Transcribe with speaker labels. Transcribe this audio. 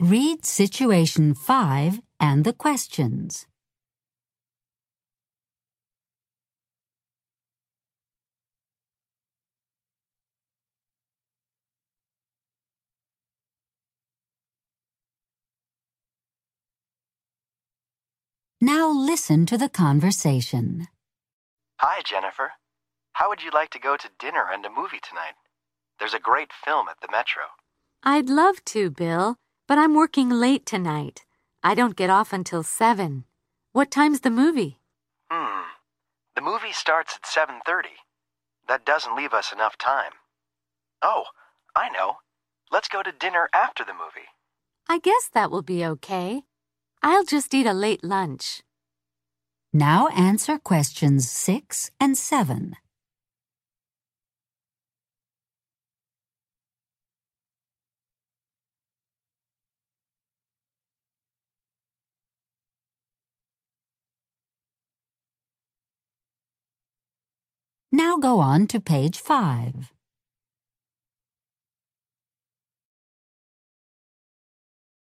Speaker 1: Read Situation 5 and the questions. Now listen to the conversation.
Speaker 2: Hi, Jennifer. How would you like to go to dinner and a movie tonight? There's a great film at the Metro.
Speaker 3: I'd love to, Bill, but I'm working late tonight. I don't get off until 7. What time's the movie?
Speaker 2: The movie starts at 7:30. That doesn't leave us enough time. Oh, I know. Let's go to dinner after the movie.
Speaker 3: I guess that will be okay. I'll just eat a late lunch.
Speaker 1: Now answer questions 6 and 7. Now go on to page 5.